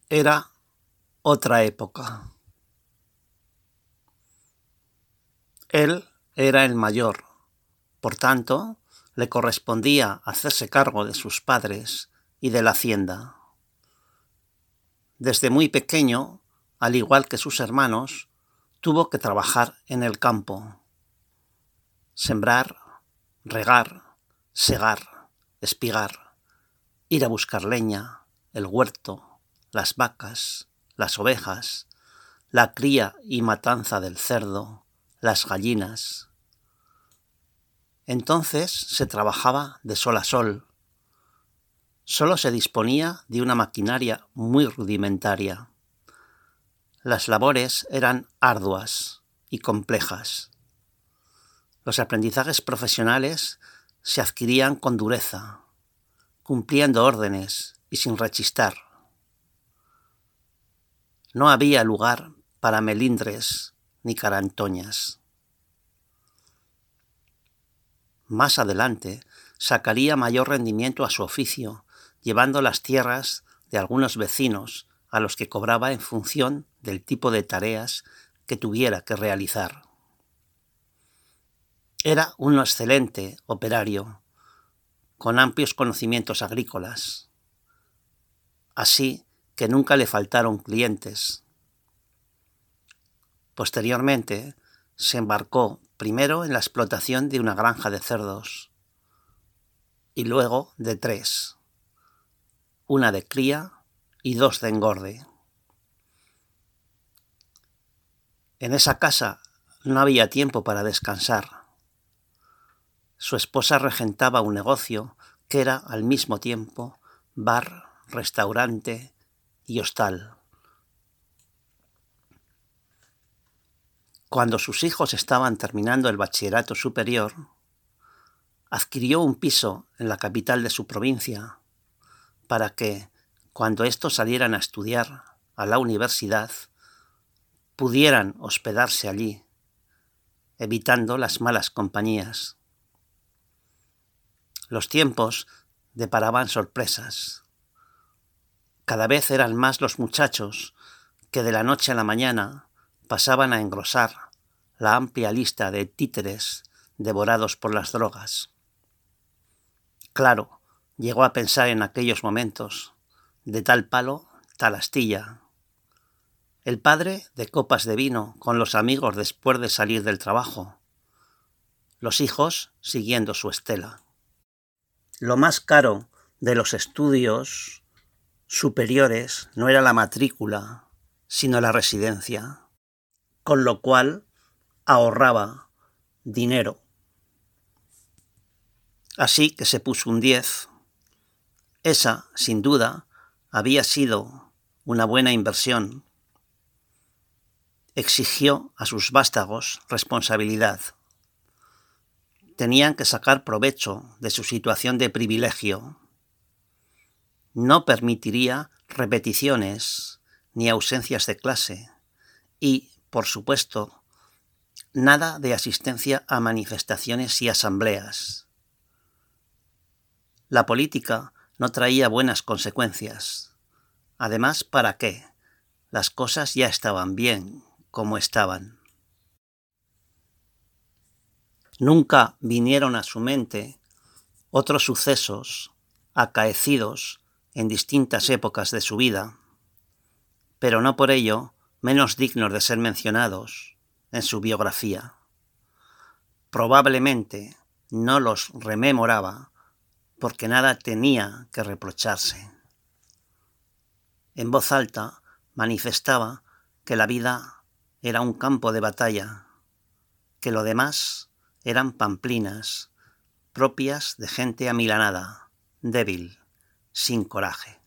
Era otra época. Él era el mayor, por tanto, le correspondía hacerse cargo de sus padres y de la hacienda. Desde muy pequeño, al igual que sus hermanos, tuvo que trabajar en el campo. Sembrar, regar, segar, espigar, ir a buscar leña, el huerto, las vacas, las ovejas, la cría y matanza del cerdo, las gallinas. Entonces se trabajaba de sol a sol. Solo se disponía de una maquinaria muy rudimentaria. Las labores eran arduas y complejas. Los aprendizajes profesionales se adquirían con dureza, cumpliendo órdenes y sin rechistar. No había lugar para melindres ni carantoñas. Más adelante sacaría mayor rendimiento a su oficio, llevando las tierras de algunos vecinos a los que cobraba en función del tipo de tareas que tuviera que realizar. Era un excelente operario, con amplios conocimientos agrícolas, así que nunca le faltaron clientes. Posteriormente, se embarcó primero en la explotación de una granja de cerdos y luego de 3, una de cría y 2 de engorde. En esa casa no había tiempo para descansar. Su esposa regentaba un negocio que era al mismo tiempo bar, restaurante y hostal. Cuando sus hijos estaban terminando el bachillerato superior, adquirió un piso en la capital de su provincia para que, cuando estos salieran a estudiar a la universidad, pudieran hospedarse allí, evitando las malas compañías. Los tiempos deparaban sorpresas. Cada vez eran más los muchachos que de la noche a la mañana pasaban a engrosar la amplia lista de títeres devorados por las drogas. Claro, llegó a pensar en aquellos momentos, de tal palo, tal astilla. El padre de copas de vino con los amigos después de salir del trabajo. Los hijos siguiendo su estela. Lo más caro de los estudios superiores no era la matrícula, sino la residencia, con lo cual ahorraba dinero. Así que se puso un 10. Esa, sin duda, había sido una buena inversión. Exigió a sus vástagos responsabilidad. Tenían que sacar provecho de su situación de privilegio. No permitiría repeticiones ni ausencias de clase y, por supuesto, nada de asistencia a manifestaciones y asambleas. La política no traía buenas consecuencias. Además, ¿para qué? Las cosas ya estaban bien como estaban. Nunca vinieron a su mente otros sucesos acaecidos en distintas épocas de su vida, pero no por ello menos dignos de ser mencionados en su biografía. Probablemente no los rememoraba porque nada tenía que reprocharse. En voz alta manifestaba que la vida era un campo de batalla, que lo demás eran pamplinas, propias de gente amilanada, débil, sin coraje.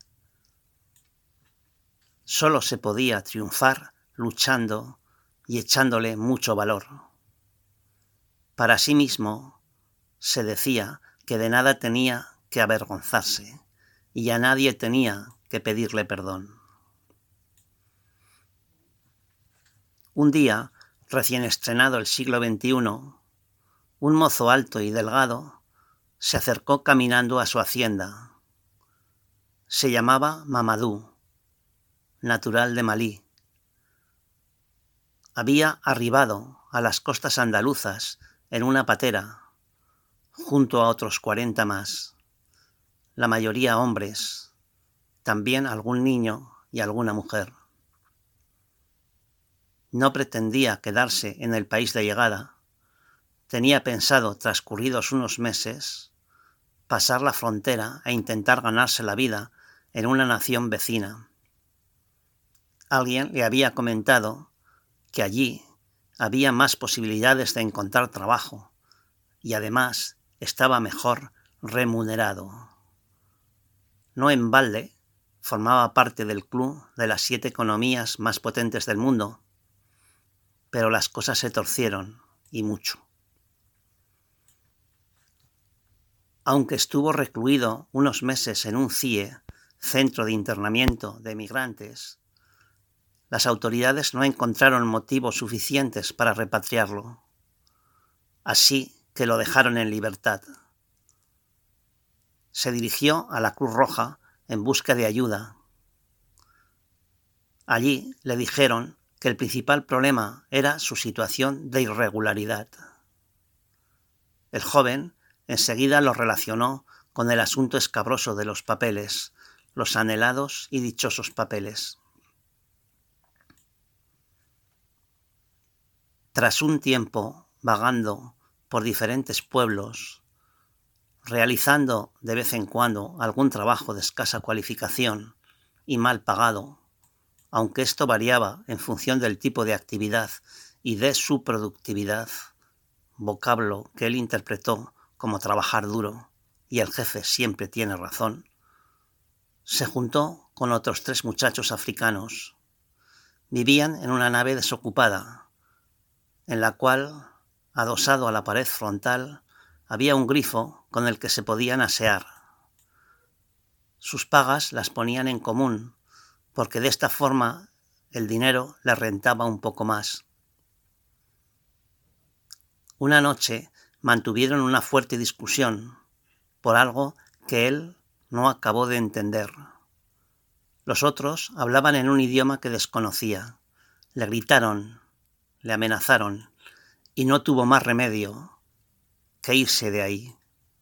Solo se podía triunfar luchando y echándole mucho valor. Para sí mismo se decía que de nada tenía que avergonzarse y a nadie tenía que pedirle perdón. Un día, recién estrenado el siglo XXI, un mozo alto y delgado se acercó caminando a su hacienda. Se llamaba Mamadou. natural de Malí. Había arribado a las costas andaluzas en una patera, junto a otros 40 más, la mayoría hombres, también algún niño y alguna mujer. No pretendía quedarse en el país de llegada. Tenía pensado, transcurridos unos meses, pasar la frontera e intentar ganarse la vida en una nación vecina. Alguien le había comentado que allí había más posibilidades de encontrar trabajo y además estaba mejor remunerado. No en balde formaba parte del club de las 7 economías más potentes del mundo, pero las cosas se torcieron, y mucho. Aunque estuvo recluido unos meses en un CIE, Centro de Internamiento de Migrantes, las autoridades no encontraron motivos suficientes para repatriarlo, así que lo dejaron en libertad. Se dirigió a la Cruz Roja en busca de ayuda. Allí le dijeron que el principal problema era su situación de irregularidad. El joven enseguida lo relacionó con el asunto escabroso de los papeles, los anhelados y dichosos papeles. Tras un tiempo vagando por diferentes pueblos, realizando de vez en cuando algún trabajo de escasa cualificación y mal pagado, aunque esto variaba en función del tipo de actividad y de su productividad, vocablo que él interpretó como trabajar duro, y el jefe siempre tiene razón, se juntó con otros 3 muchachos africanos. Vivían en una nave desocupada, en la cual, adosado a la pared frontal, había un grifo con el que se podían asear. Sus pagas las ponían en común, porque de esta forma el dinero les rentaba un poco más. Una noche mantuvieron una fuerte discusión por algo que él no acabó de entender. Los otros hablaban en un idioma que desconocía. Le gritaron, le amenazaron, y no tuvo más remedio que irse de ahí.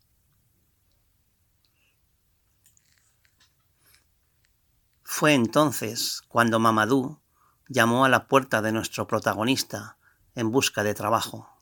Fue entonces cuando Mamadou llamó a la puerta de nuestro protagonista en busca de trabajo.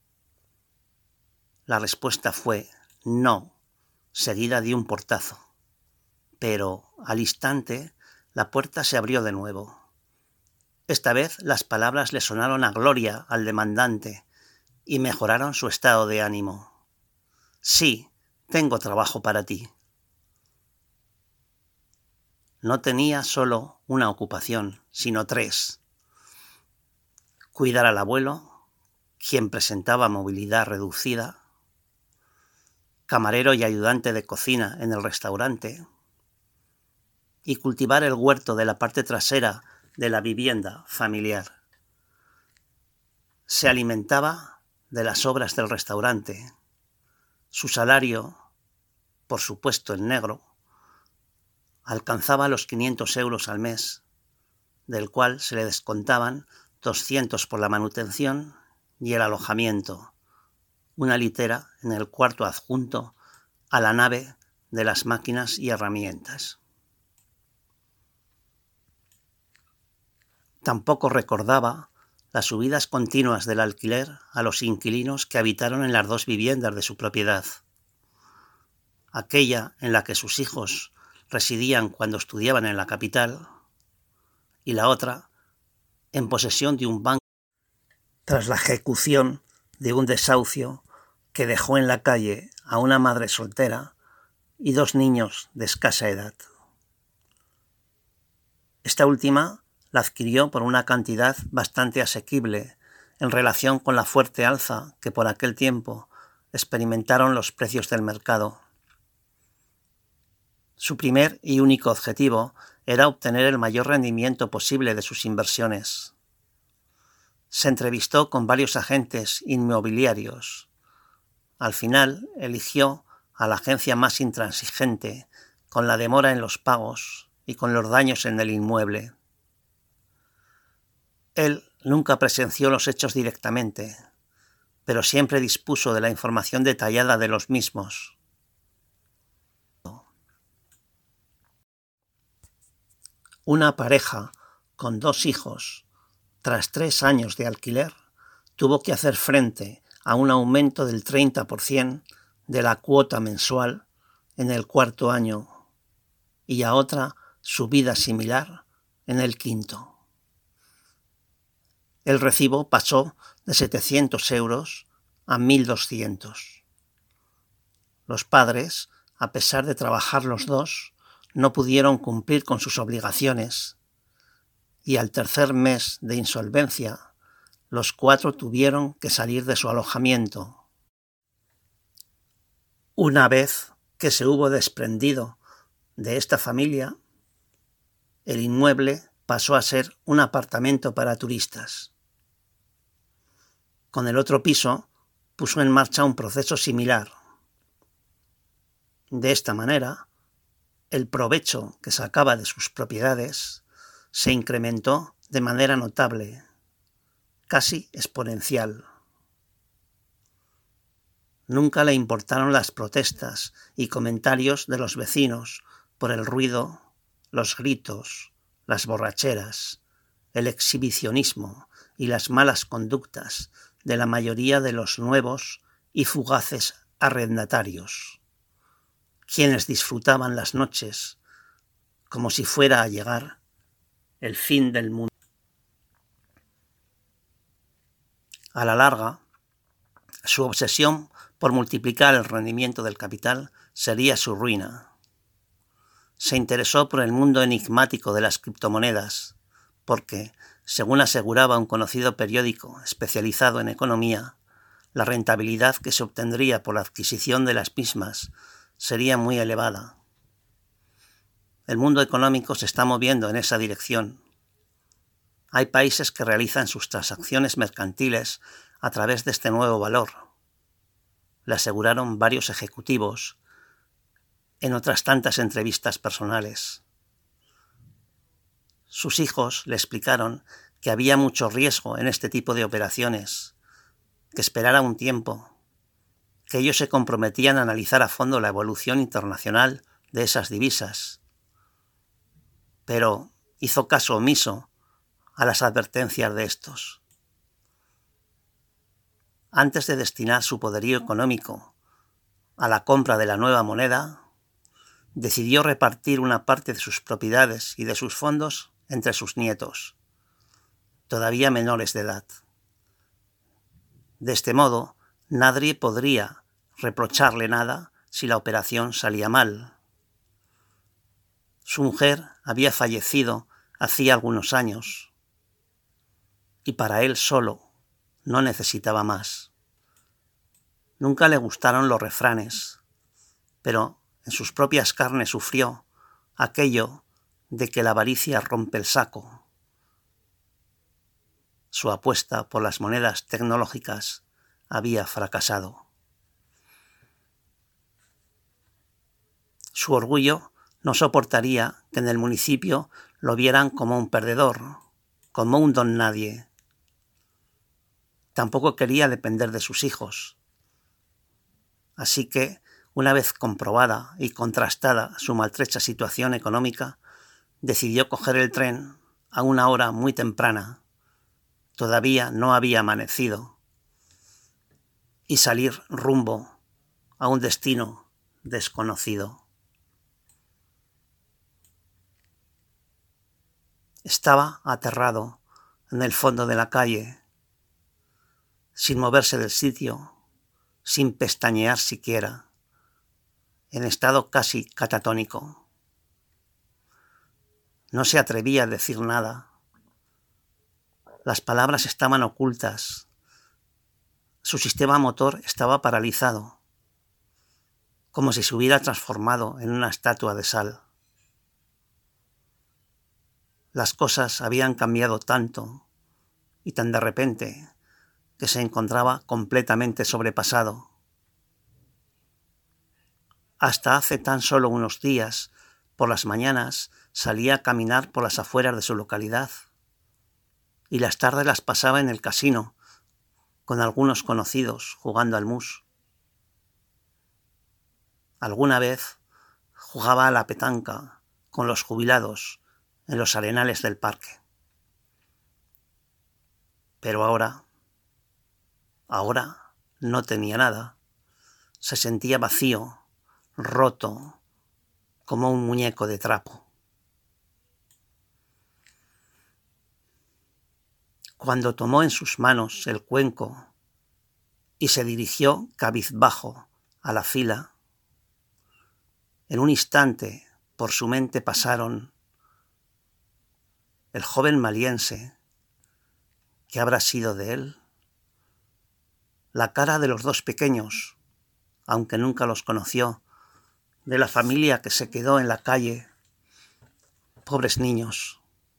La respuesta fue no, seguida de un portazo. Pero al instante la puerta se abrió de nuevo. Esta vez las palabras le sonaron a gloria al demandante y mejoraron su estado de ánimo. Sí, tengo trabajo para ti. No tenía solo una ocupación, sino 3. Cuidar al abuelo, quien presentaba movilidad reducida, camarero y ayudante de cocina en el restaurante, y cultivar el huerto de la parte trasera de la vivienda familiar. Se alimentaba de las obras del restaurante. Su salario, por supuesto en negro, alcanzaba los 500 euros al mes, del cual se le descontaban 200 por la manutención y el alojamiento, una litera en el cuarto adjunto a la nave de las máquinas y herramientas. Tampoco recordaba las subidas continuas del alquiler a los inquilinos que habitaron en las 2 viviendas de su propiedad. Aquella en la que sus hijos residían cuando estudiaban en la capital, y la otra en posesión de un banco tras la ejecución de un desahucio que dejó en la calle a una madre soltera y 2 niños de escasa edad. Esta última la adquirió por una cantidad bastante asequible en relación con la fuerte alza que por aquel tiempo experimentaron los precios del mercado. Su primer y único objetivo era obtener el mayor rendimiento posible de sus inversiones. Se entrevistó con varios agentes inmobiliarios. Al final eligió a la agencia más intransigente, con la demora en los pagos y con los daños en el inmueble. Él nunca presenció los hechos directamente, pero siempre dispuso de la información detallada de los mismos. Una pareja con 2 hijos, tras 3 años de alquiler, tuvo que hacer frente a un aumento del 30% de la cuota mensual en el 4.º año y a otra subida similar en el 5.º. El recibo pasó de 700 euros a 1.200. Los padres, a pesar de trabajar los dos, no pudieron cumplir con sus obligaciones y al tercer mes de insolvencia, los 4 tuvieron que salir de su alojamiento. Una vez que se hubo desprendido de esta familia, el inmueble pasó a ser un apartamento para turistas. Con el otro piso puso en marcha un proceso similar. De esta manera, el provecho que sacaba de sus propiedades se incrementó de manera notable, casi exponencial. Nunca le importaron las protestas y comentarios de los vecinos por el ruido, los gritos, las borracheras, el exhibicionismo y las malas conductas de la mayoría de los nuevos y fugaces arrendatarios, quienes disfrutaban las noches como si fuera a llegar el fin del mundo. A la larga, su obsesión por multiplicar el rendimiento del capital sería su ruina. Se interesó por el mundo enigmático de las criptomonedas, porque, según aseguraba un conocido periódico especializado en economía, la rentabilidad que se obtendría por la adquisición de las mismas sería muy elevada. El mundo económico se está moviendo en esa dirección. Hay países que realizan sus transacciones mercantiles a través de este nuevo valor, le aseguraron varios ejecutivos en otras tantas entrevistas personales. Sus hijos le explicaron que había mucho riesgo en este tipo de operaciones, que esperara un tiempo, que ellos se comprometían a analizar a fondo la evolución internacional de esas divisas. Pero hizo caso omiso a las advertencias de estos. Antes de destinar su poderío económico a la compra de la nueva moneda, decidió repartir una parte de sus propiedades y de sus fondos entre sus nietos, todavía menores de edad. De este modo, nadie podría reprocharle nada si la operación salía mal. Su mujer había fallecido hacía algunos años y para él solo no necesitaba más. Nunca le gustaron los refranes, pero en sus propias carnes sufrió aquello de que la avaricia rompe el saco. Su apuesta por las monedas tecnológicas había fracasado. Su orgullo no soportaría que en el municipio lo vieran como un perdedor, como un don nadie. Tampoco quería depender de sus hijos. Así que, una vez comprobada y contrastada su maltrecha situación económica, decidió coger el tren a una hora muy temprana, todavía no había amanecido, y salir rumbo a un destino desconocido. Estaba aterrado en el fondo de la calle, sin moverse del sitio, sin pestañear siquiera, en estado casi catatónico. No se atrevía a decir nada. Las palabras estaban ocultas. Su sistema motor estaba paralizado, como si se hubiera transformado en una estatua de sal. Las cosas habían cambiado tanto y tan de repente que se encontraba completamente sobrepasado. Hasta hace tan solo unos días, por las mañanas, salía a caminar por las afueras de su localidad y las tardes las pasaba en el casino, con algunos conocidos, jugando al mus. Alguna vez jugaba a la petanca con los jubilados en los arenales del parque. Pero ahora no tenía nada. Se sentía vacío, roto, como un muñeco de trapo. Cuando tomó en sus manos el cuenco y se dirigió cabizbajo a la fila, en un instante por su mente pasaron el joven maliense, ¿qué habrá sido de él? La cara de los dos pequeños, aunque nunca los conoció, de la familia que se quedó en la calle, pobres niños.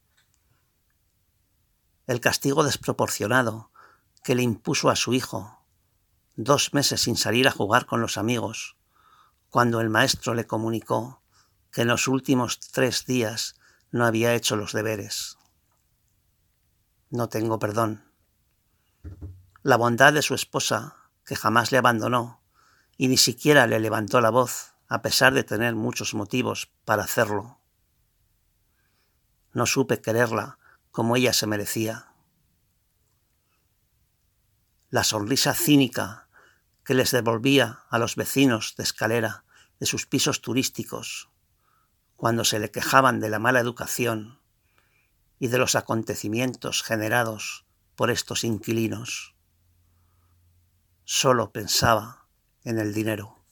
El castigo desproporcionado que le impuso a su hijo, 2 meses sin salir a jugar con los amigos, cuando el maestro le comunicó que en los últimos 3 días no había hecho los deberes. No tengo perdón. La bondad de su esposa, que jamás le abandonó y ni siquiera le levantó la voz, a pesar de tener muchos motivos para hacerlo. No supe quererla como ella se merecía. La sonrisa cínica que les devolvía a los vecinos de escalera de sus pisos turísticos cuando se le quejaban de la mala educación y de los acontecimientos generados por estos inquilinos. Solo pensaba en el dinero.